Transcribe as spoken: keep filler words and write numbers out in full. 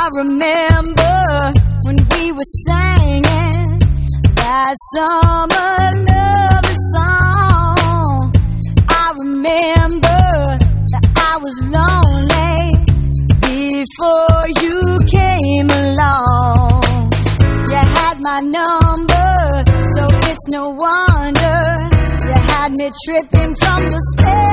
remember when we were singing that summer love song. I remember that I was lonely before you came along. You had my number, so it's no wonder you had me tripping from the spell.